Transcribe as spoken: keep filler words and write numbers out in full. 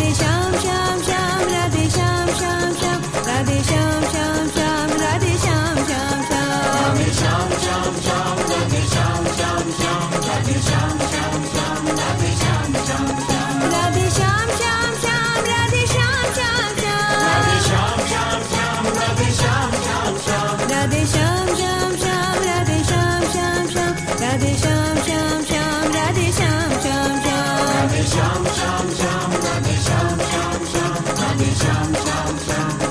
Shyam Shyam Shyam Radhe Shyam Shyam Shyam Radhe Shyam Shyam Shyam Radhe Shyam Shyam Shyam Radhe Shyam Shyam Shyam Radhe Shyam Shyam Shyam Radhe Shyam Shyam Shyam Radhe Shyam Shyam Shyam Radhe Shyam Shyam Shyam Radhe Shyam Shyam Shyam Radhe Shyam Shyam Shyam Radhe Shyam Shyam Shyam Radhe Shyam Shyam Shyam Radhe Shyam Shyam Shyam Radhe Shyam Shyam Shyam Radhe Shyam Shyam Shyam Radhe Shyam Shyam Shyam Radhe Shyam Shyam Shyam Radhe Shyam Shyam Shyam